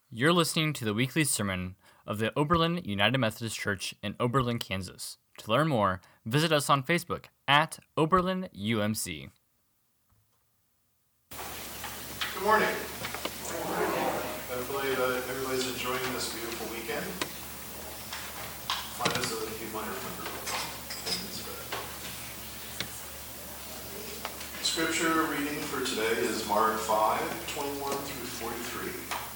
You're listening to the weekly sermon of the Oberlin United Methodist Church in Oberlin, Kansas. To learn more, visit us on Facebook at Oberlin UMC. Good morning. Hopefully everybody's enjoying this beautiful weekend. Find us a few minor remember. Scripture reading for today is Mark 5:21 through 43.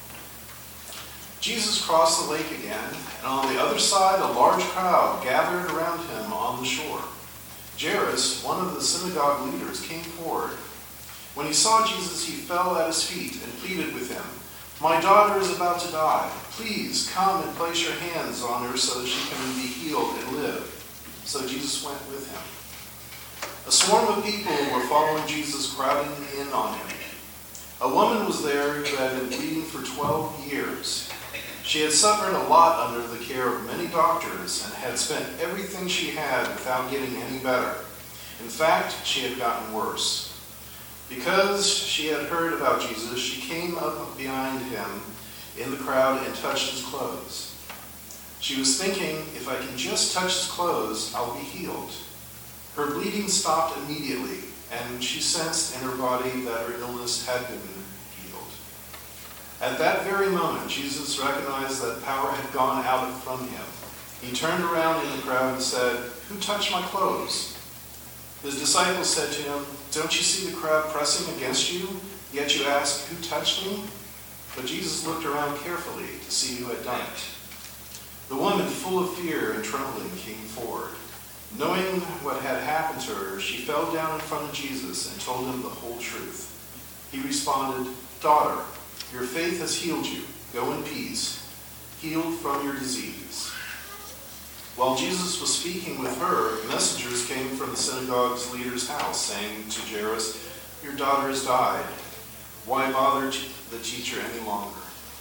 Jesus crossed the lake again, and on the other side a large crowd gathered around him on the shore. Jairus, one of the synagogue leaders, came forward. When he saw Jesus, he fell at his feet and pleaded with him, "My daughter is about to die. Please come and place your hands on her so that she can be healed and live." So Jesus went with him. A swarm of people were following Jesus, crowding in on him. A woman was there who had been bleeding for 12 years. She had suffered a lot under the care of many doctors and had spent everything she had without getting any better. In fact, she had gotten worse. Because she had heard about Jesus, she came up behind him in the crowd and touched his clothes. She was thinking, if I can just touch his clothes, I'll be healed. Her bleeding stopped immediately, and she sensed in her body that her illness had been healed. At that very moment, Jesus recognized that power had gone out from him. He turned around in the crowd and said, "Who touched my clothes?" His disciples said to him, "Don't you see the crowd pressing against you? Yet you ask, 'Who touched me?'" But Jesus looked around carefully to see who had done it. The woman, full of fear and trembling, came forward. Knowing what had happened to her, she fell down in front of Jesus and told him the whole truth. He responded, "Daughter, your faith has healed you. Go in peace, healed from your disease." While Jesus was speaking with her, messengers came from the synagogue's leader's house, saying to Jairus, "Your daughter has died. Why bother the teacher any longer?"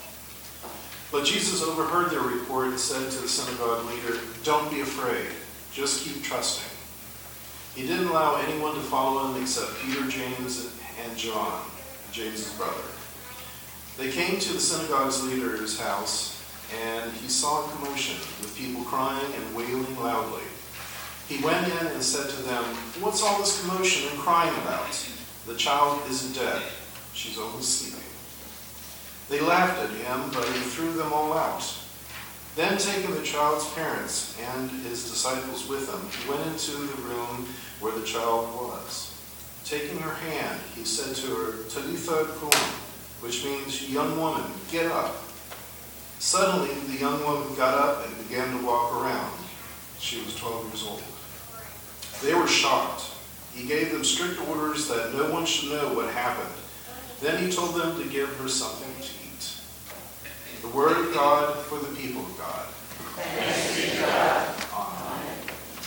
But Jesus overheard their report and said to the synagogue leader, "Don't be afraid. Just keep trusting." He didn't allow anyone to follow him except Peter, James, and John, James's brother. They came to the synagogue's leader's house, and he saw a commotion with people crying and wailing loudly. He went in and said to them, "What's all this commotion and crying about? The child isn't dead. She's only sleeping." They laughed at him, but he threw them all out. Then, taking the child's parents and his disciples with him, he went into the room where the child was. Taking her hand, he said to her, "Talitha kum," which means, "Young woman, get up." Suddenly, the young woman got up and began to walk around. She was 12 years old. They were shocked. He gave them strict orders that no one should know what happened. Then he told them to give her something to eat. The word of God for the people of God. Thanks be to God. Amen.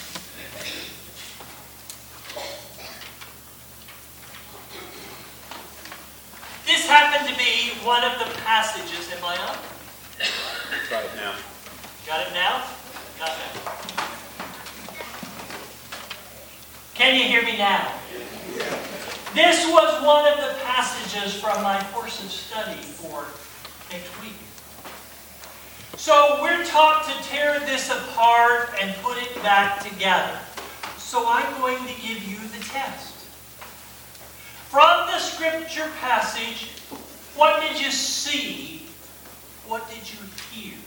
This happened to be one of the passages. Am I on? Got it now. Got it now? Got it. Can you hear me now? Yeah. This was one of the passages from my course of study for next week. So we're taught to tear this apart and put it back together. So I'm going to give you the test. From the scripture passage, what did you see? What did you hear?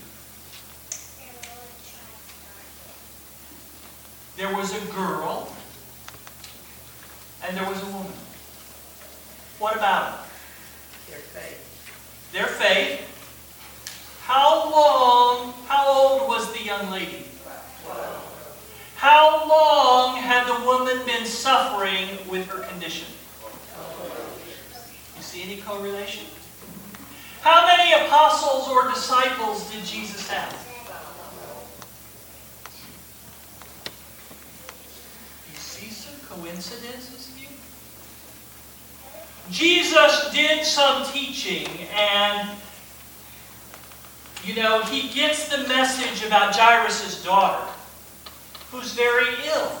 There was a girl and there was a woman. What about it? Their faith. Their faith. How old was the young lady? 12. How long had the woman been suffering with her condition? You see any correlation? How many apostles or disciples did Jesus have? You see some coincidences here? Jesus did some teaching, and he gets the message about Jairus' daughter, who's very ill.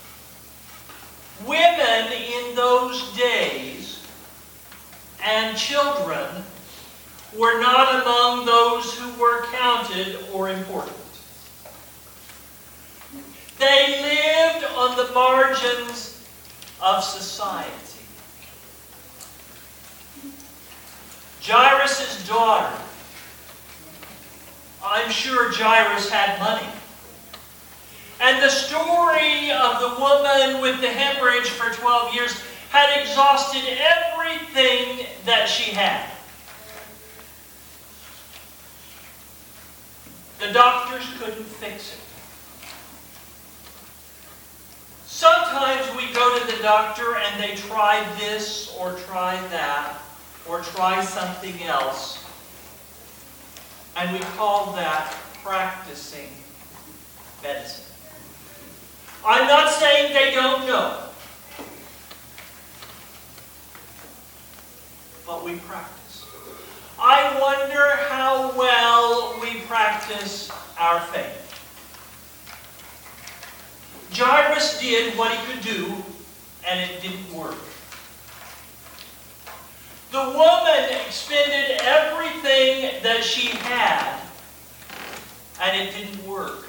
Women in those days and children were not among those who were counted or important. They lived on the margins of society. Jairus' daughter. I'm sure Jairus had money. And the story of the woman with the hemorrhage for 12 years had exhausted everything that she had. The doctors couldn't fix it. Sometimes we go to the doctor and they try this or try that or try something else. And we call that practicing medicine. I'm not saying they don't know. But we practice. I wonder how well we practice our faith. Jairus did what he could do, and it didn't work. The woman expended everything that she had, and it didn't work.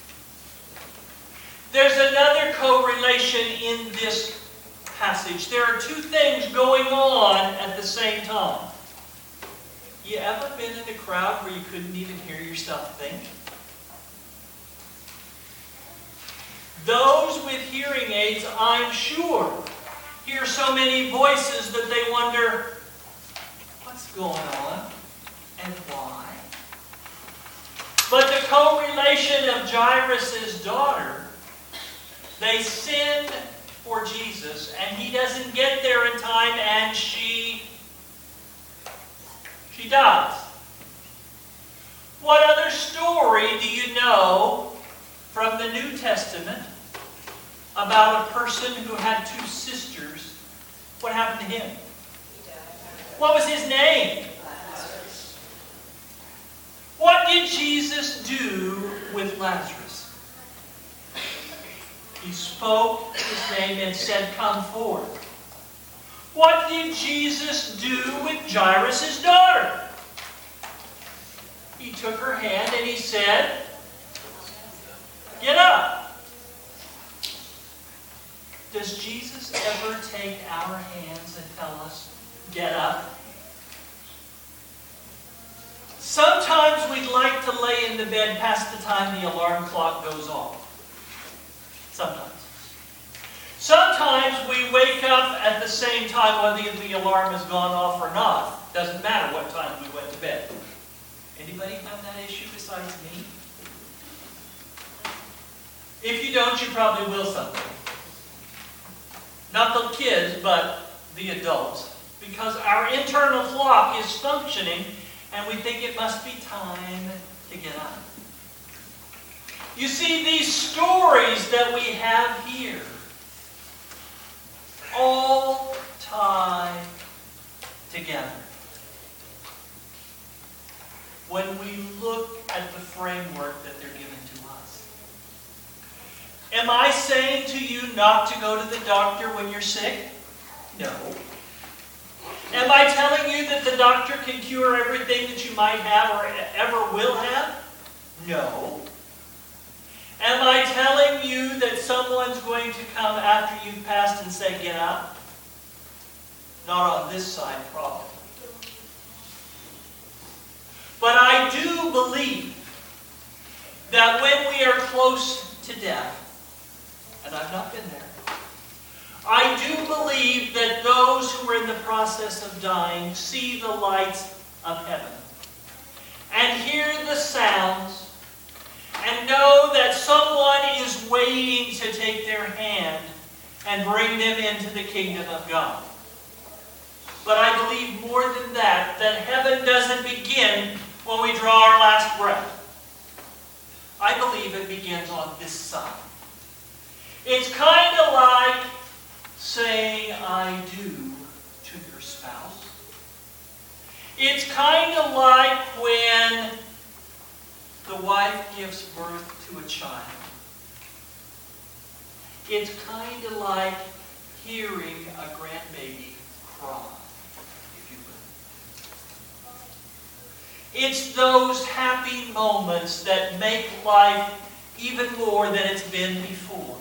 There's another correlation in this passage. There are two things going on at the same time. You ever been in a crowd where you couldn't even hear yourself think? Those with hearing aids, I'm sure, hear so many voices that they wonder, what's going on and why? But the correlation of Jairus' daughter, they send for Jesus, and he doesn't get there in time, and she dies. What other story do you know from the New Testament about a person who had two sisters? What happened to him? What was his name? What did Jesus do with Lazarus? He spoke his name and said, "Come forth." What did Jesus do with Jairus' daughter? He took her hand and he said, "Get up." Does Jesus ever take our hands and tell us, "Get up"? Sometimes we'd like to lay in the bed past the time the alarm clock goes off. Sometimes. Sometimes we wake up at the same time whether the alarm has gone off or not. Doesn't matter what time we went to bed. Anybody have that issue besides me? If you don't, you probably will someday. Not the kids, but the adults. Because our internal clock is functioning and we think it must be time to get up. You see, these stories that we have here all tie together. When we look at the framework that they're given to us. Am I saying to you not to go to the doctor when you're sick? No. Am I telling you that the doctor can cure everything that you might have or ever will have? No. Am I telling you that someone's going to come after you've passed and say, "Get up"? Not on this side, probably. But I do believe that when we are close to death, and I've not been there, I do believe that those who are in the process of dying see the lights of heaven and hear the sounds and know that someone is waiting to take their hand and bring them into the kingdom of God. But I believe more than that heaven doesn't begin when we draw our last breath. I believe it begins on this side. It's kind of like saying "I do" to your spouse. It's kind of like when the wife gives birth to a child. It's kind of like hearing a grandbaby cry, if you will. It's those happy moments that make life even more than it's been before.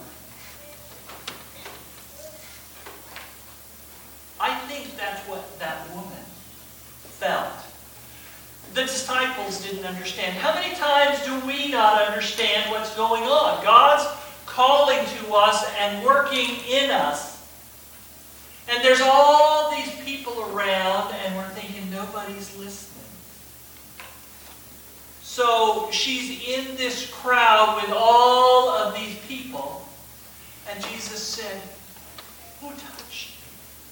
I think that's what that woman felt. The disciples didn't understand. How many times do we not understand what's going on? God's calling to us and working in us. And there's all these people around and we're thinking nobody's listening. So she's in this crowd with all of these people. And Jesus said, "Who touched me?"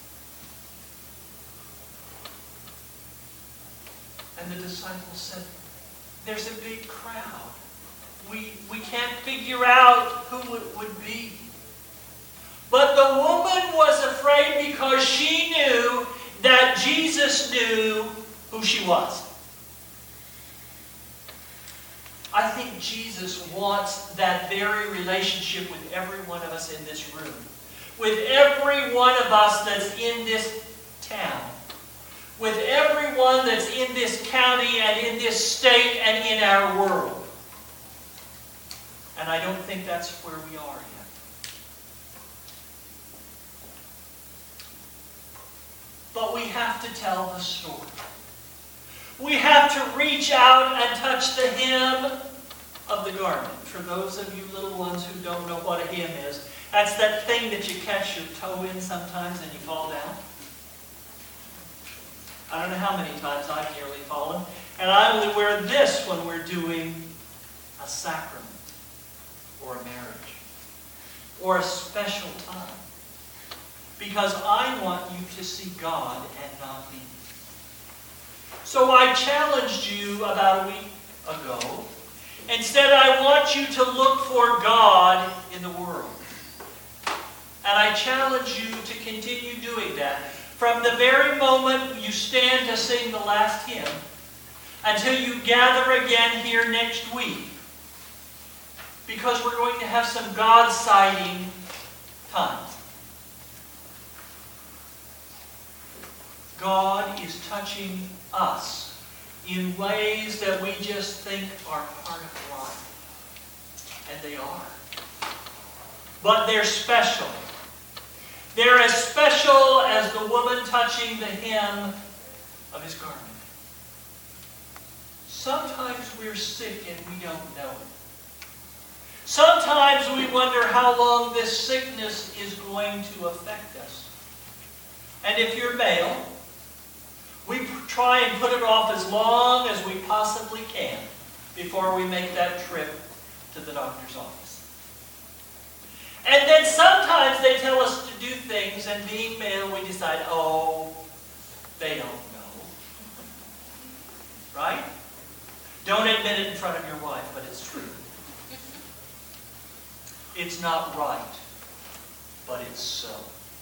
And the disciples said, "There's a big crowd. We can't figure out who it would be." But the woman was afraid because she knew that Jesus knew who she was. I think Jesus wants that very relationship with every one of us in this room. With every one of us that's in this town. With everyone that's in this county and in this state and in our world. And I don't think that's where we are yet. But we have to tell the story. We have to reach out and touch the hem of the garment. For those of you little ones who don't know what a hem is, that's that thing that you catch your toe in sometimes and you fall down. I don't know how many times I've nearly fallen. And I only wear this when we're doing a sacrament or a marriage or a special time. Because I want you to see God and not me. So I challenged you about a week ago and said I want you to look for God in the world. And I challenge you to continue doing that. From the very moment you stand to sing the last hymn until you gather again here next week. Because we're going to have some God-sighting times. God is touching us in ways that we just think are part of life. And they are. But they're special. They're as special as the woman touching the hem of his garment. Sometimes we're sick and we don't know it. Sometimes we wonder how long this sickness is going to affect us. And if you're male, we try and put it off as long as we possibly can before we make that trip to the doctor's office. And then sometimes they tell us to do things, and being male, we decide, oh, they don't know. Right? Don't admit it in front of your wife, but it's true. It's not right, but it's so.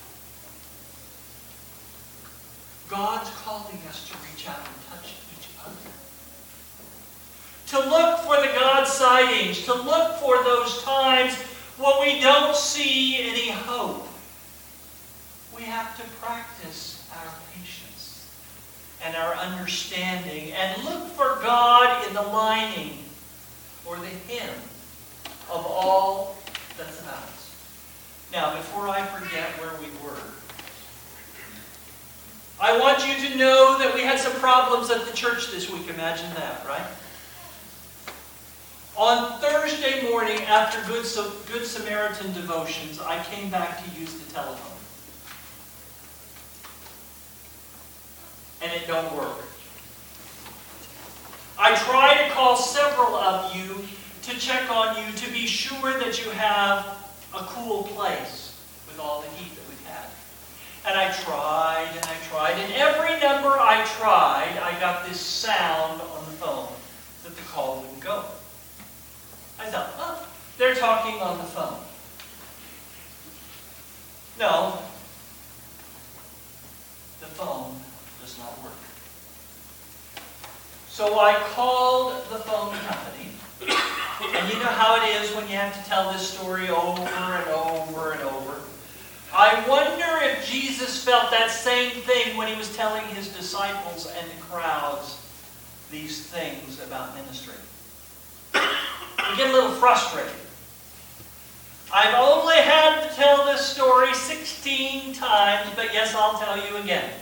God's calling us to reach out and touch each other. To look for the God sightings, to look for those times when we don't see any hope. We have to practice our patience and our understanding and look for God in the lining or the hem of all that's about us. Now, before I forget where we were, I want you to know that we had some problems at the church this week. Imagine that, right? On Thursday morning, after Good Samaritan devotions, I came back to use the telephone. And it don't work. I try to call several of you to check on you to be sure that you have a cool place with all the heat that we've had. And I tried, and every number I tried, I got this sound on the phone that the call wouldn't go. I thought, oh, they're talking on the phone. No, the phone does not work. So I called the phone company, and you know how it is when you have to tell this story over and over and over. I wonder if Jesus felt that same thing when he was telling his disciples and the crowds these things about ministry. We get a little frustrated. I've only had to tell this story 16 times, but yes, I'll tell you again.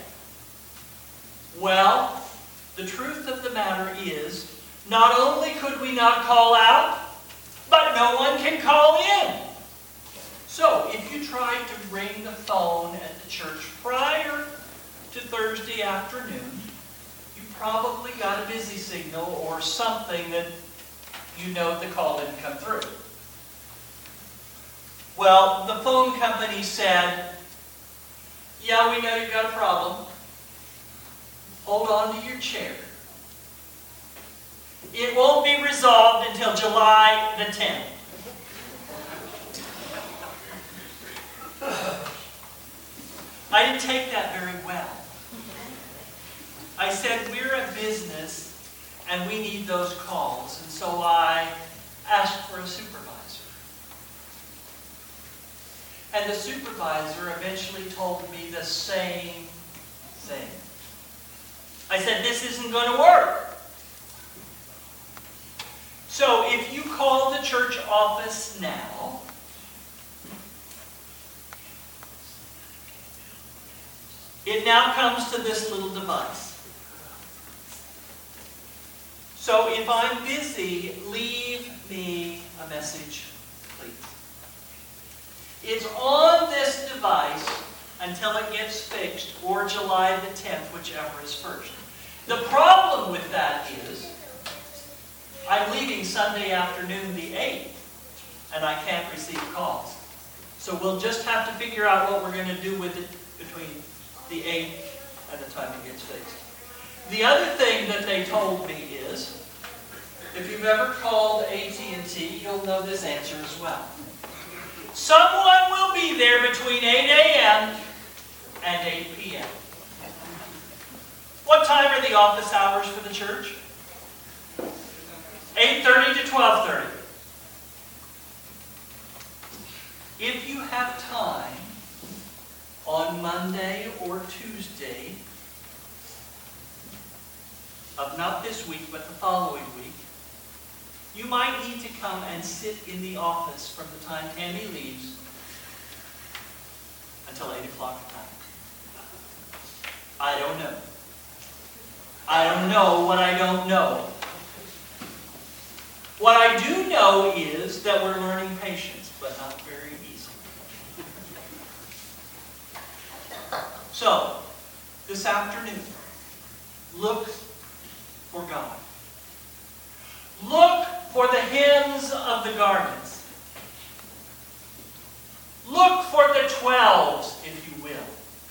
Well, the truth of the matter is, not only could we not call out, but no one can call in. So, if you tried to ring the phone at the church prior to Thursday afternoon, you probably got a busy signal or something that you know the call didn't come through. Well, the phone company said, yeah, we know you've got a problem. Hold on to your chair. It won't be resolved until July the 10th. I didn't take that very well. I said, we're a business and we need those calls. And so I asked for a supervisor. And the supervisor eventually told me the same thing. I said, this isn't going to work. So if you call the church office now, it now comes to this little device. So if I'm busy, leave me a message, please. It's on this device until it gets fixed, or July the 10th, whichever is first. The problem with that is, I'm leaving Sunday afternoon the 8th, and I can't receive calls. So we'll just have to figure out what we're going to do with it between the 8th and the time it gets fixed. The other thing that they told me is, if you've ever called AT&T, you'll know this answer as well. Someone will be there between 8 a.m. and 8 p.m. What time are the office hours for the church? 8:30 to 12:30. If you have time on Monday or Tuesday of not this week but the following week, you might need to come and sit in the office from the time Tammy leaves until 8 o'clock at night. I don't know. I don't know what I don't know. What I do know is that we're learning patience, but not very easily. So, this afternoon, look for God. Look for the hems of the garments. Look for the 12s, if you will.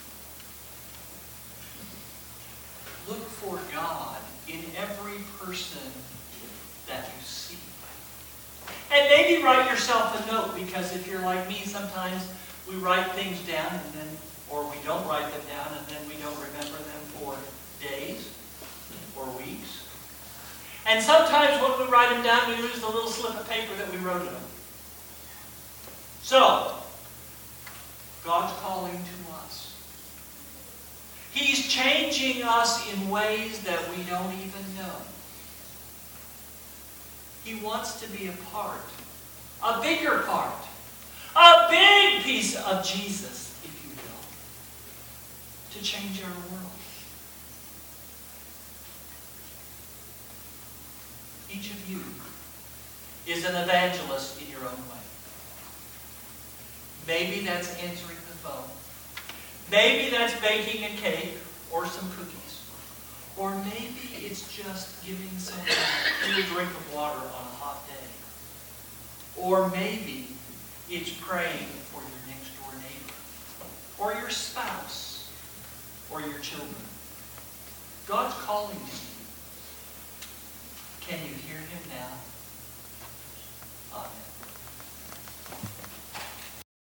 Look for God in every person that you see. And maybe write yourself a note, because if you're like me, sometimes we write things down and then, or we don't write them down and then we don't remember them for days or weeks. And sometimes when we write them down, we lose the little slip of paper that we wrote it on. So, God's calling to us. He's changing us in ways that we don't even know. He wants to be a part, a bigger part, a big piece of Jesus, if you will, to change our world. Each of you is an evangelist in your own way. Maybe that's answering the phone. Maybe that's baking a cake or some cookies. Or maybe it's just giving someone a drink of water on a hot day. Or maybe it's praying for your next door neighbor, or your spouse, or your children. God's calling to you. Can you hear him now? Amen.